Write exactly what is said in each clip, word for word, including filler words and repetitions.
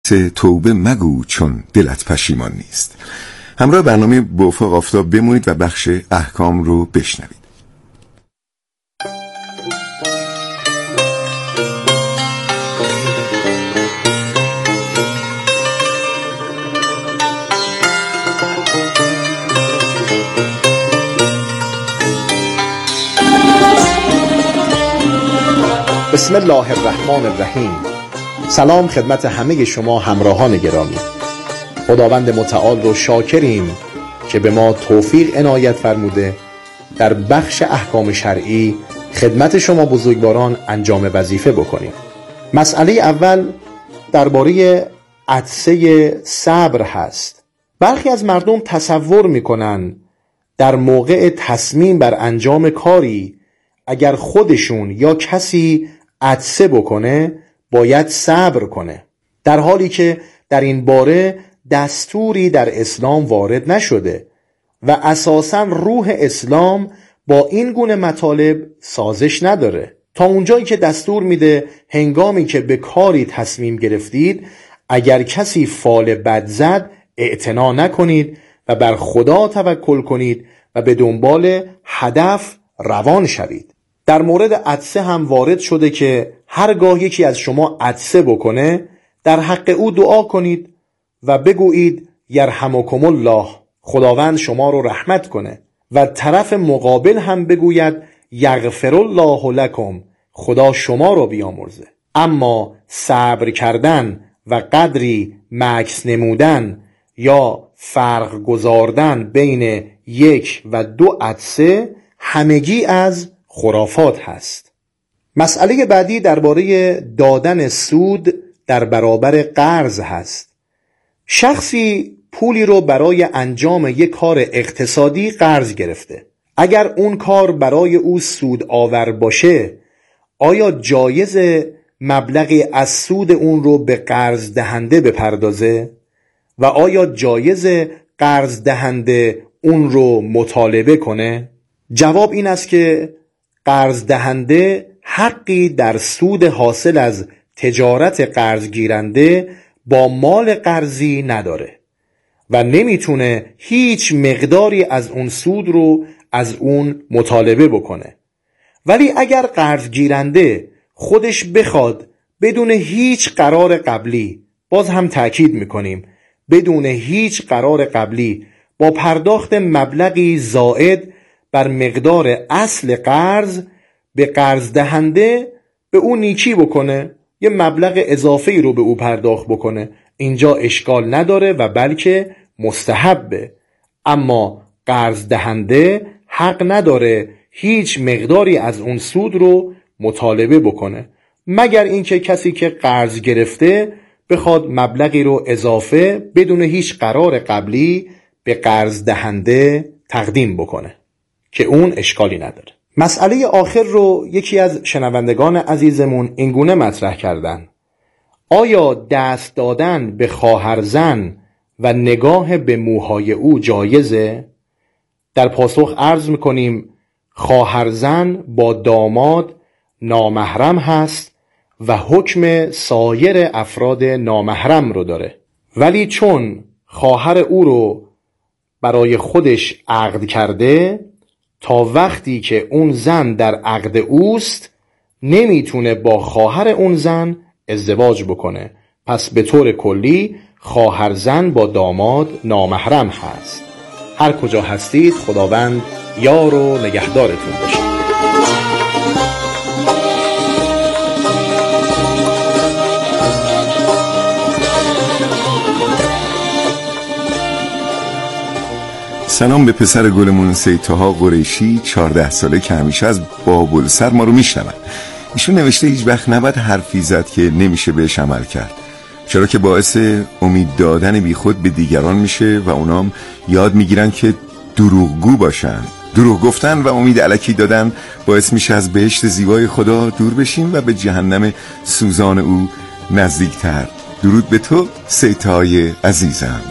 توبه مگو چون دلت پشیمان نیست. همراه برنامه با افق آفتاب بمونید و بخش احکام رو بشنوید. بسم الله الرحمن الرحیم. سلام خدمت همه شما همراهان گرامی. خداوند متعال رو شاکریم که به ما توفیق عنایت فرموده در بخش احکام شرعی خدمت شما بزرگواران انجام وظیفه بکنیم. مسئله اول درباره عطسه صبر هست. برخی از مردم تصور میکنن در موقع تصمیم بر انجام کاری اگر خودشون یا کسی عطسه بکنه باید صبر کنه، در حالی که در این باره دستوری در اسلام وارد نشده و اساساً روح اسلام با این گونه مطالب سازش نداره. تا اونجایی که دستور میده هنگامی که به کاری تصمیم گرفتید اگر کسی فال بد زد اعتنا نکنید و بر خدا توکل کنید و به دنبال هدف روان شوید. در مورد عطسه هم وارد شده که هرگاه یکی از شما عطسه بکنه در حق او دعا کنید و بگویید یرحمکم الله، خداوند شما رو رحمت کنه، و طرف مقابل هم بگوید یغفر الله لکم، خدا شما رو بیامرزه. اما صبر کردن و قدری مکث نمودن یا فرق گذاردن بین یک و دو عطسه همگی از خرافات هست. مسئله بعدی درباره دادن سود در برابر قرض هست. شخصی پولی رو برای انجام یک کار اقتصادی قرض گرفته. اگر اون کار برای او سود آور باشه، آیا جایز مبلغی از سود اون رو به قرض دهنده بپردازه؟ و آیا جایز قرض دهنده اون رو مطالبه کنه؟ جواب این است که قرض دهنده حقی در سود حاصل از تجارت قرض گیرنده با مال قرضی نداره و نمیتونه هیچ مقداری از اون سود رو از اون مطالبه بکنه. ولی اگر قرض گیرنده خودش بخواد بدون هیچ قرار قبلی، باز هم تأکید میکنیم بدون هیچ قرار قبلی، با پرداخت مبلغی زائد بر مقدار اصل قرض به قرض دهنده به او نیکی بکنه، یه مبلغ اضافی رو به او پرداخت بکنه، اینجا اشکال نداره و بلکه مستحبه. اما قرض دهنده حق نداره هیچ مقداری از اون سود رو مطالبه بکنه، مگر اینکه کسی که قرض گرفته بخواد مبلغی رو اضافه بدون هیچ قرار قبلی به قرض دهنده تقدیم بکنه که اون اشکالی نداره. مسئله آخر رو یکی از شنوندگان عزیزمون اینگونه مطرح کردن: آیا دست دادن به خواهرزن و نگاه به موهای او جایزه؟ در پاسخ عرض میکنیم خواهرزن با داماد نامحرم هست و حکم سایر افراد نامحرم رو داره، ولی چون خواهر او رو برای خودش عقد کرده، تا وقتی که اون زن در عقد اوست نمیتونه با خواهر اون زن ازدواج بکنه. پس به طور کلی خواهر زن با داماد نامحرم هست. هر کجا هستید خداوند یار و نگهدارتون باشه. سلام به پسر گلمون سید طاها قریشی، چهارده ساله که همیشه از بابلسر ما رو میشنون. ایشون نوشته هیچ وقت نباید حرفی زد که نمیشه بهش عمل کرد، چرا که باعث امید دادن بی خود به دیگران میشه و اونام یاد میگیرن که دروغگو باشن. دروغ گفتن و امید الکی دادن باعث میشه از بهشت زیبای خدا دور بشیم و به جهنم سوزان او نزدیکتر. درود به تو سید طاهای عزیزم.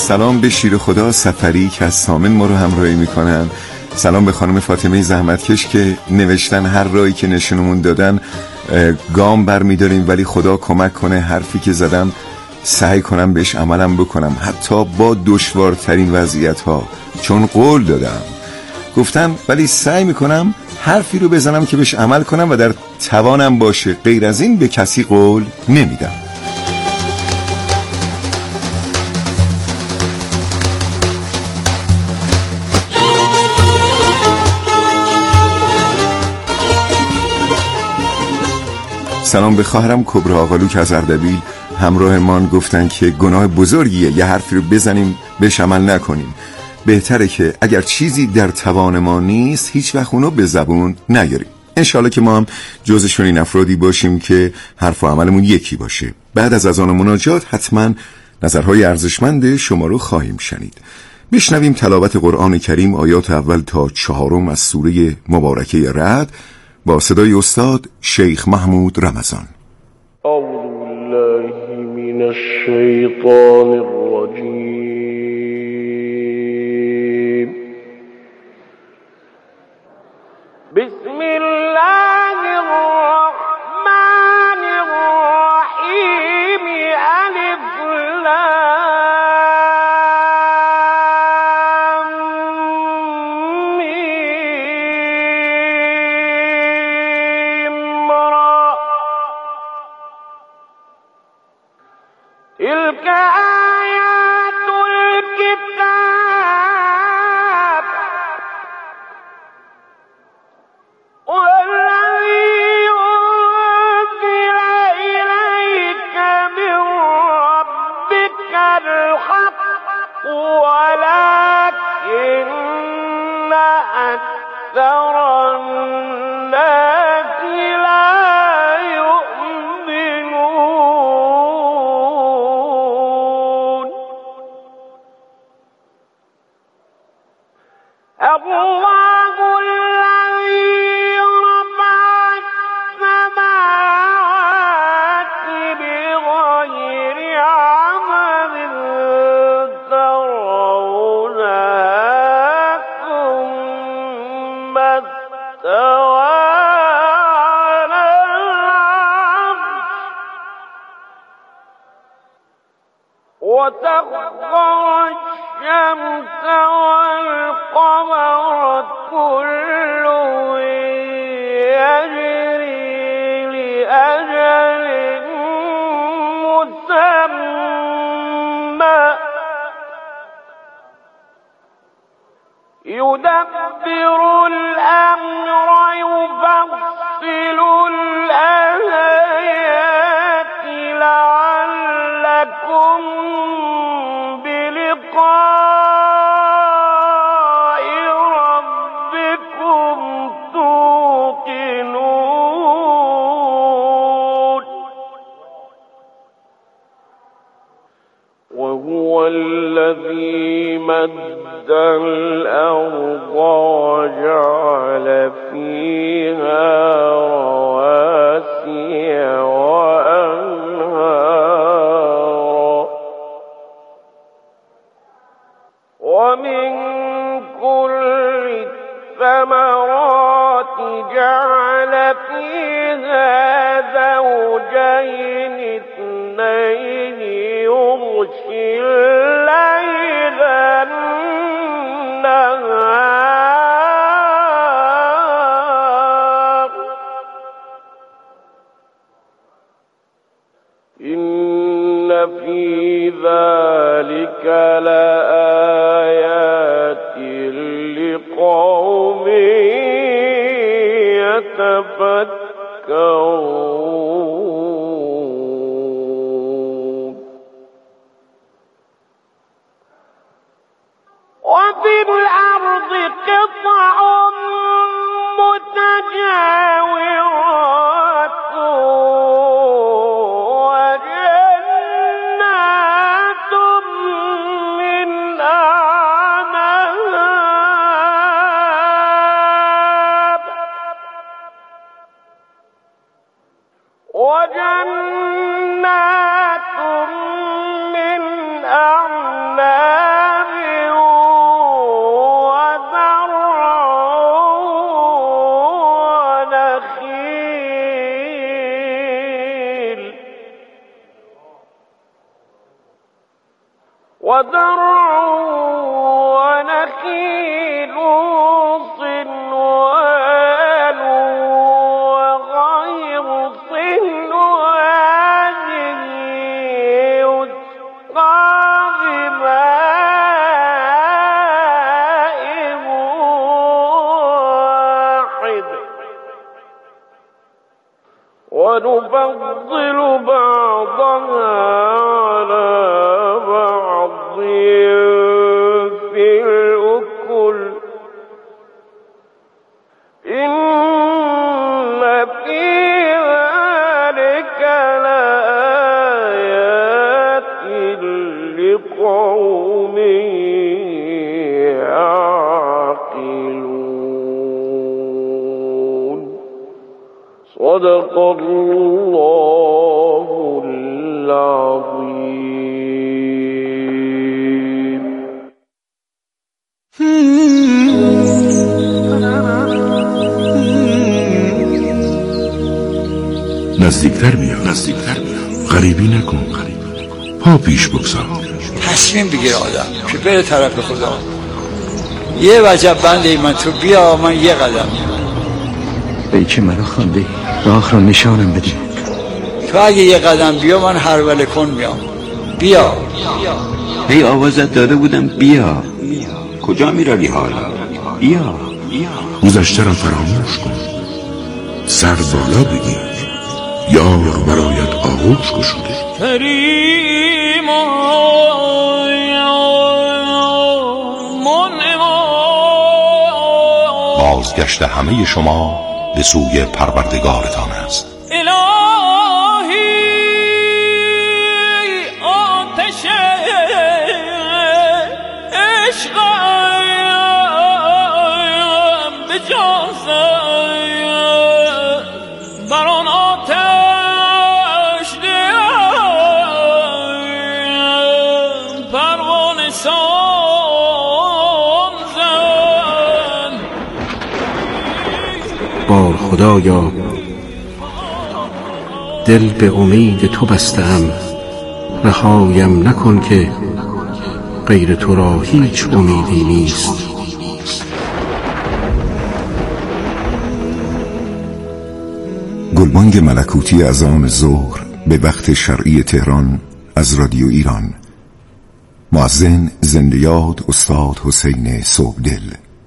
سلام به شیر خدا سفری که از سامن ما رو همراهی میکنن. سلام به خانم فاطمه زحمتکش که نوشتن هر راهی که نشونمون دادن گام بر میداریم، ولی خدا کمک کنه حرفی که زدم سعی کنم بهش عملم بکنم، حتی با دشوارترین وضعیت ها، چون قول دادم گفتم، ولی سعی میکنم حرفی رو بزنم که بهش عمل کنم و در توانم باشه. غیر از این به کسی قول نمیدم. سلام به خواهرم کبرا آقالو که از اردبیل همراهمان. گفتن که گناه بزرگیه یه حرفی رو بزنیم بهش عمل نکنیم. بهتره که اگر چیزی در توان ما نیست هیچ وقت اونو به زبون نیاریم. انشالله که ما هم جزشون این افرادی باشیم که حرف و عملمون یکی باشه. بعد از اذان و مناجات حتما نظرهای ارزشمند شما رو خواهیم شنید. بشنویم تلاوت قرآن کریم آیات اول تا چهارم از سوره مبارکه رعد با صدای استاد شیخ محمود رمضان. اعوذ بالله من الشیطان الرجیم. بسم الله الرحمن الرحیم. الف لام میم را. تلك آیات الكتاب والذي أنزل إليك من ربك الحق ولكن أكثر الناس لا يؤمنون. الله الذي رفع السماوات بغير عمد ترونها ثم استوى على العرش وسخر الشمس والقمر كل يجري لأجل مسمى يدبر الأمر يفصل الآيات لعلكم بلقاء ربكم توقنون. وهو الذي مد الأرض وجعل فيها رواسي وأنهارا ومن كل الثمرات جعل فيها زوجين اثنين يغشي الليل النهار إن في ذلك لآيات لقوم يتفكرون. وفي الأرض قطع متجاورات وجنات من أعناب وجنات من أعناب وزرع ونخيل صنوان وغير صنوان يسقى بماء واحد ونفضل بعضها على بعض في الأكل إن في ذلك لآيات لقوم يعقلون. صدق الله العظيم. نزدیکتر بیا نزدیکتر بیا غریبی نکن پا پیش بگذار. تصمیم بگیر آدم که بره طرف خدا. یه وجب بنده من تو بیا من یه قدم ای که مرا خوانده راه را نشانم بده. تو اگه یه قدم بیا من هر وله کن میام. بیا ای آوازت داده بودم بیا. کجا میروی حالا؟ بیا گذشته را فراموش کن سر بالا بگیر یار برایت آغوش گشوده. بازگشت همه شما به سوی پروردگارتان است. بار خدایا دل به امید تو بستم رهایم نکن که غیر تو را هیچ امیدی نیست. گلبانگ ملکوتی از آن ظهر به وقت شرعی تهران از رادیو ایران. مؤذن زنده یاد استاد حسین صبحدل.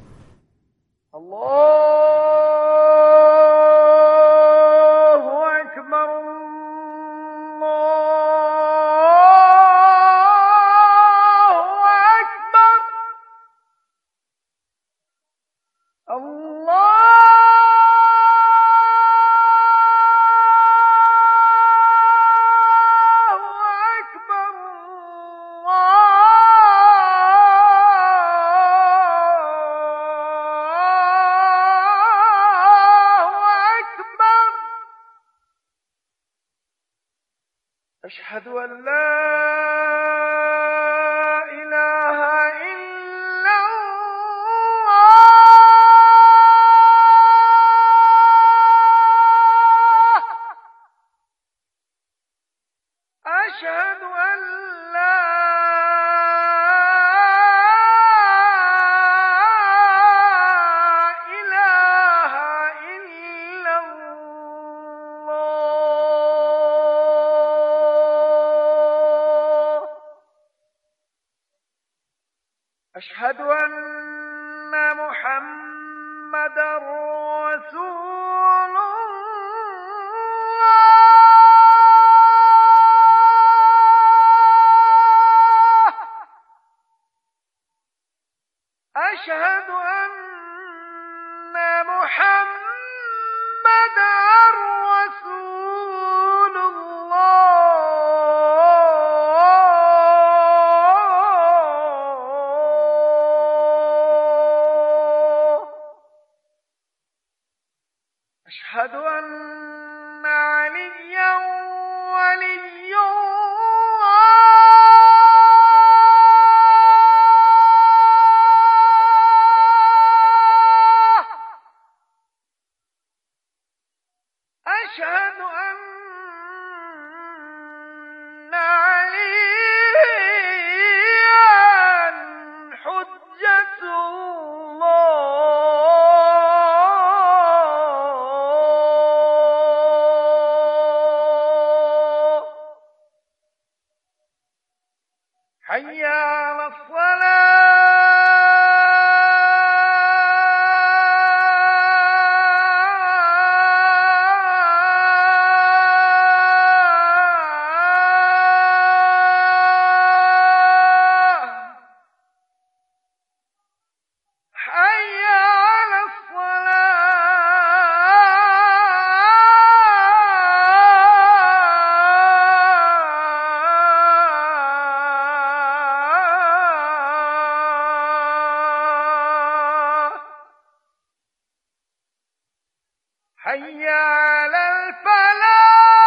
أشهد أن لا إله إلا الله. أشهد أن لا إله إلا الله. أشهد أن محمدا رسول الله. أشهد أن محمدا رسول الله. أشهد أن عليا ولي الله. أشهد أن عليا حي على الفلاح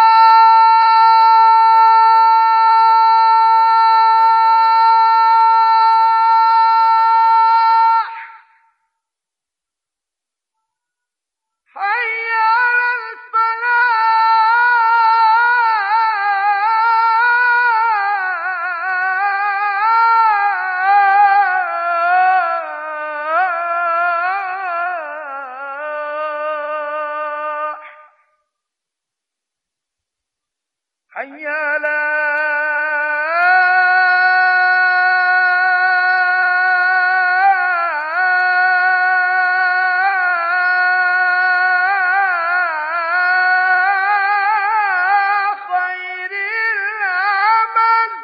حي على خير العمل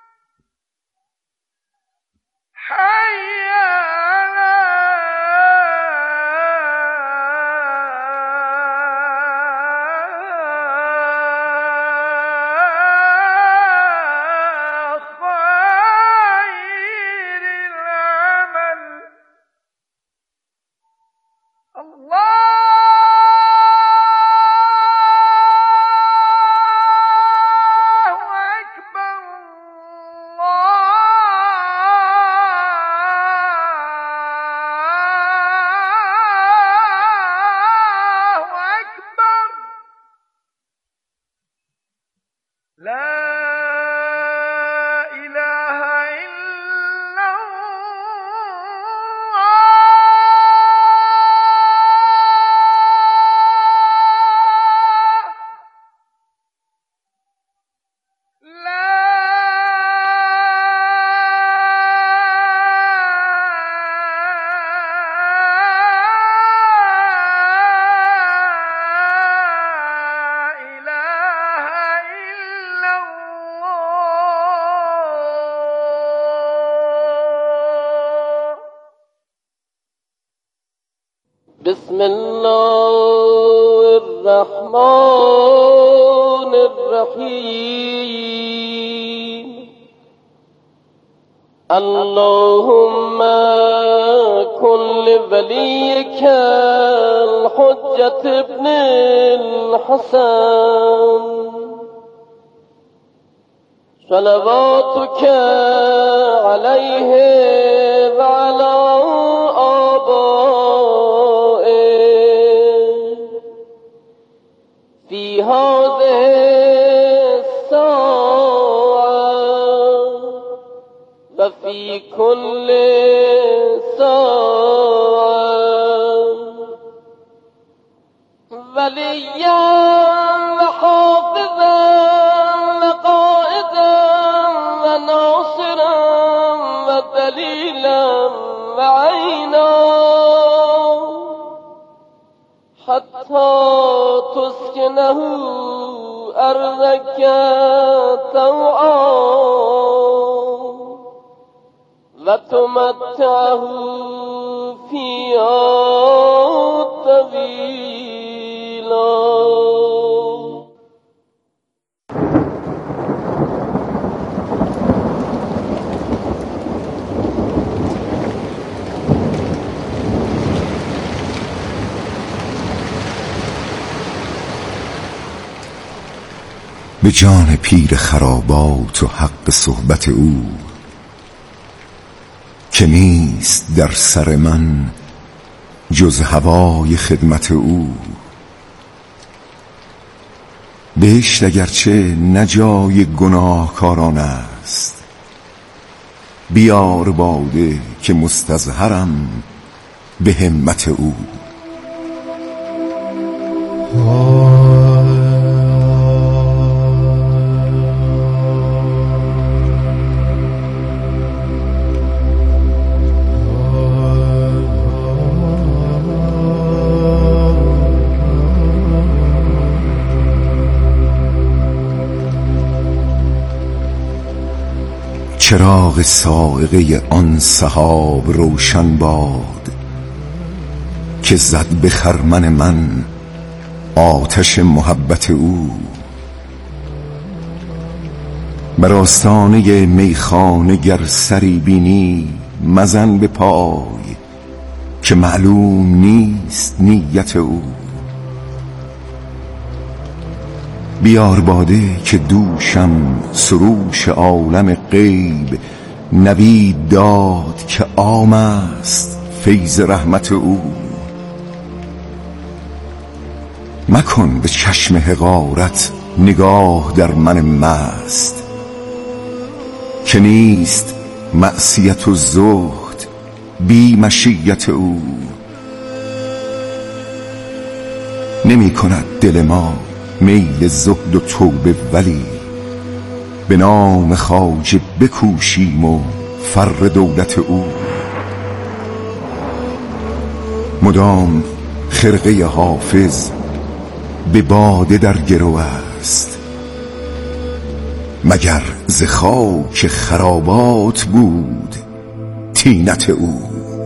حي على بسم الله الرحمن الرحيم اللهم كن لوليك الحجة ابن الحسن صلواتك عليه وعلى في هذه الساعة وفي كل ساعة وليا وحافظا وقائدا وناصرا ودليلا وعينا حتى تسكنه أرضك طوعا وتمتعه فيها طويلا. به جان پیر خرابات و حق صحبت او که نیست در سر من جز هوای خدمت او. بهشت اگرچه نه جای گناهکاران است، بیار باده که مستظهرم به همت او. چراغ صاعقه آن سحاب روشن باد که زد به خرمن من آتش محبت او. بر آستانه میخانه گر سری بینی مزن به پای که معلوم نیست نیت او. بیار باده که دوشم سروش عالم غیب نوید داد که عام است فیض رحمت او. مکن به چشم حقارت نگاه در من مست که نیست معصیت و زهد بی مشیت او. نمی کند دل ما میل زهد و توبه ولی به نام خواجه بکوشیم و فر دولت او. مدام خرقه حافظ به باده در گرو است مگر ز خاک خرابات بود طینت او.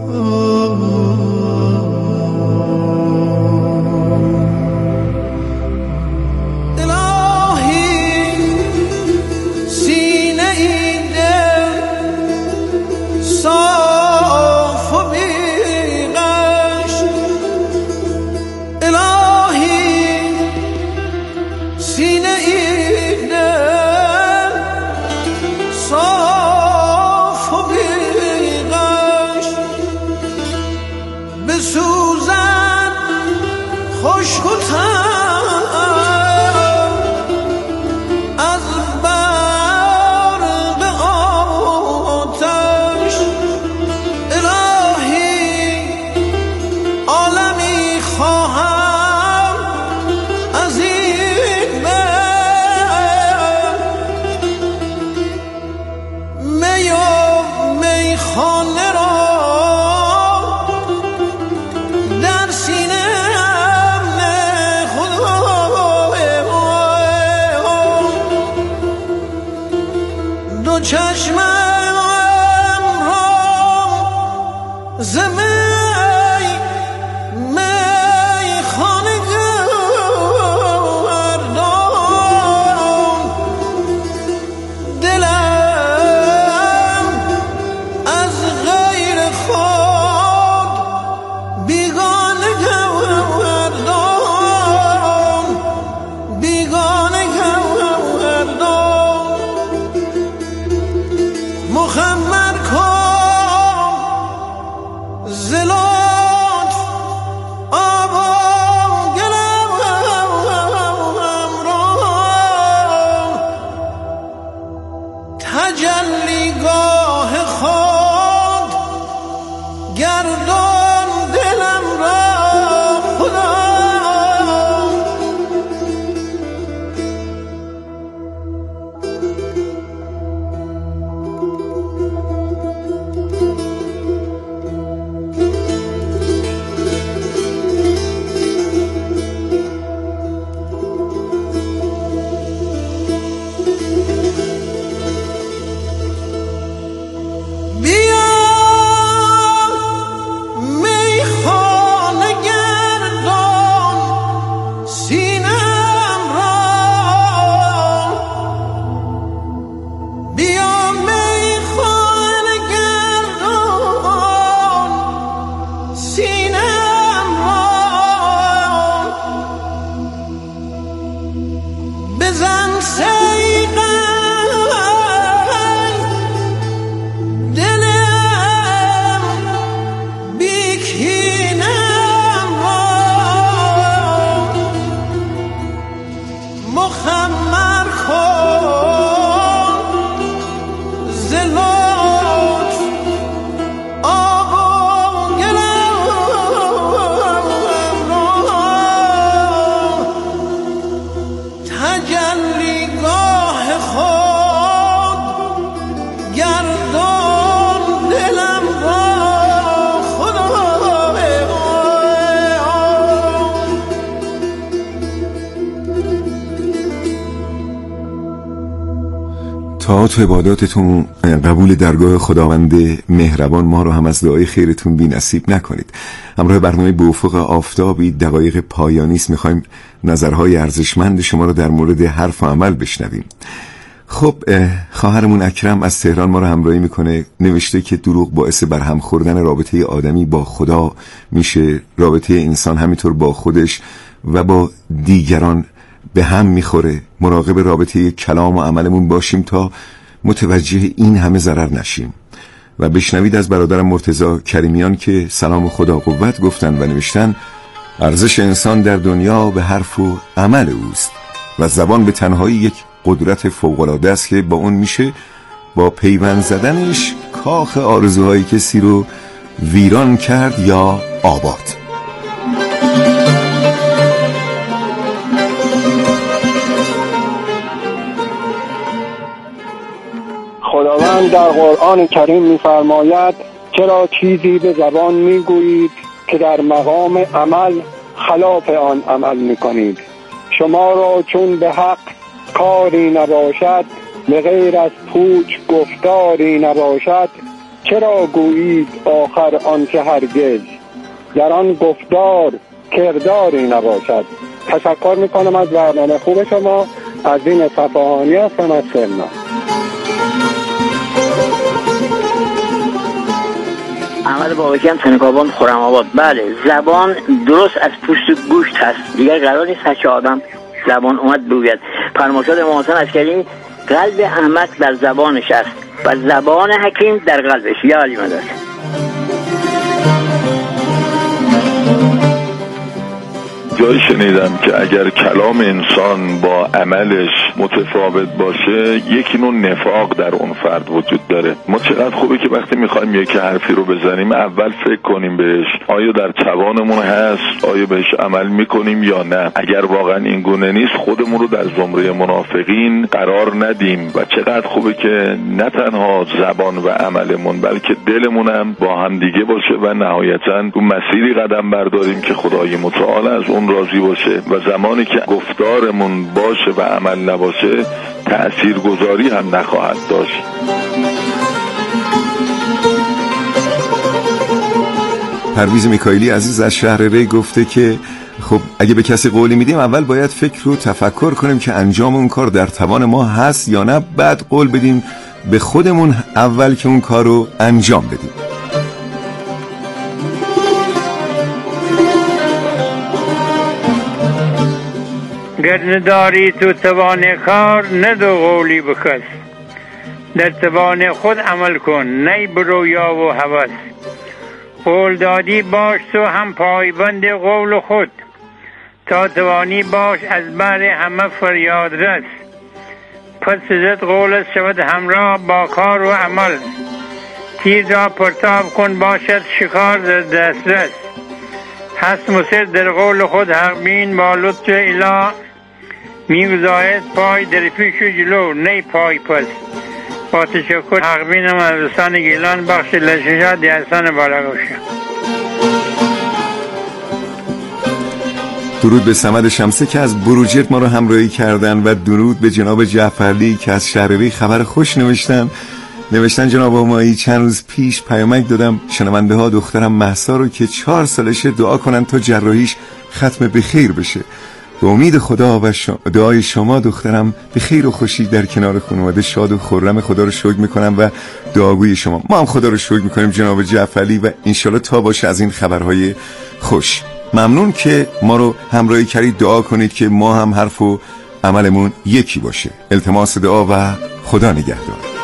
طاعات و عباداتتون قبول درگاه خداوند مهربان ما رو هم از دعای خیرتون بی نصیب نکنید. همراه برنامه به افق آفتابی دقایق پایانیست میخوایم نظرهای ارزشمند شما رو در مورد حرف و عمل بشنویم. خب خواهرمون اکرم از تهران ما رو همراهی میکنه. نوشته که دروغ باعث برهم خوردن رابطه آدمی با خدا میشه، رابطه انسان همینطور با خودش و با دیگران به هم میخوره مراقب رابطه کلام و عملمون باشیم تا متوجه این همه ضرر نشیم. و بشنوید از برادرم مرتضی کریمیان که سلام خدا قوت گفتن و نوشتن ارزش انسان در دنیا به حرف و عمل اوست و زبان به تنهایی یک قدرت فوق‌العاده است که با اون میشه با پیوند زدنش کاخ آرزوهای کسی رو ویران کرد یا آباد. خداوند در قرآن کریم می‌فرماید چرا چیزی به زبان میگویید که در مقام عمل خلاف آن عمل میکنید. شما را چون به حق کاری نباشد به غیر از پوچ گفتاری نباشد چرا گویید آخر آنچه هرگز در آن گفتار کرداری نباشد. تشکر میکنم از برنامه خوب شما. از این صفحانی هستم از سرنا. احمد بابکی هم تنکابان خورم آباد. بله، زبان درست از پوست گوشت هست، دیگر قرار نیست هرچه آدم زبان اومد بگوید. فرمایشات امام حسن عسکری قلب احمد در زبانش است و زبان حکیم در قلبش. یا علی مدد. جایی شنیدم که اگر کلام انسان با عملش متفاوت باشه یکی نوع نفاق در اون فرد وجود داره. ما چقدر خوبه که وقتی میخوایم یک حرفی رو بزنیم اول فکر کنیم بهش، آیا در توانمون هست، آیا بهش عمل میکنیم یا نه. اگر واقعا این گونه نیست خودمون رو در زمره منافقین قرار ندیم و چقدر خوبه که نه تنها زبان و عملمون بلکه دلمون هم با هم دیگه باشه و نهایتاً اون مسیری قدم برداریم که خدای متعال از اون راضی باشه و زمانی که گفتارمون باشه و عمل نباشه تأثیرگذاری هم نخواهد داشت. پرویز میکائیلی عزیز از شهر ری گفته که خب اگه به کسی قولی میدیم اول باید فکر رو تفکر کنیم که انجام اون کار در توان ما هست یا نه، بعد قول بدیم به خودمون اول که اون کار رو انجام بدیم. گر نداری تو توان کار ندو قولی بکس، در توان خود عمل کن نی برویا و هوس. قول دادی باش تو هم پایبند قول خود، تا توانی باش از بر همه فریاد رس. پس زد قولت شود همراه با کار و عمل، تیر را پرتاب کن باشد شکار در دسترس. هست مصر در قول خود حق بین با لطف اله، میگذارد پای در پیش و جلو نی پای پس. با تشکر حق بینم از رسان گیلان بخش لششا دیرسان بالاگوشه. درود به صمد شمسه که از بروجرد ما رو همراهی کردن و درود به جناب جعفرلی که از شهرری خبر خوش نوشتن. نوشتن جناب همایی چند روز پیش پیامک دادم شنونده ها دخترم مهسا رو که چهار سالشه دعا کنن تا جراحیش ختم به خیر بشه. به امید خدا و شما دعای شما دخترم به خیر و خوشی در کنار خانواده شاد و خرم خدا رو شکر میکنم و دعاگوی شما. ما هم خدا رو شکر میکنیم جناب جعفرلی و انشالله تا باشه از این خبرهای خوش. ممنون که ما رو همراهی کردید. دعا کنید که ما هم حرف و عملمون یکی باشه. التماس دعا و خدا نگهدار.